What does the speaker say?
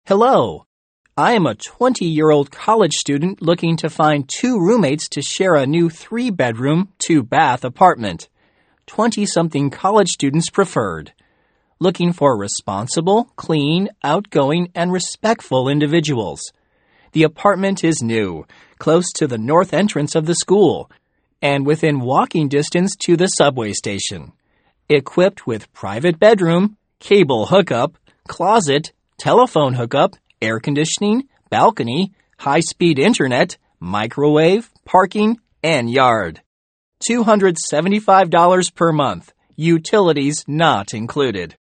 Hello. I am a 20-year-old college student looking to find 2 roommates to share a new 3-bedroom, 2-bath apartment. 20-something college students preferred. Looking for responsible, clean, outgoing, and respectful individuals. The apartment is new, close to the north entrance of the school, and within walking distance to the subway station. Equipped with private bedroom, cable hookup, closet, telephone hookup, air conditioning, balcony, high-speed internet, microwave, parking, and yard. $275 per month, utilities not included.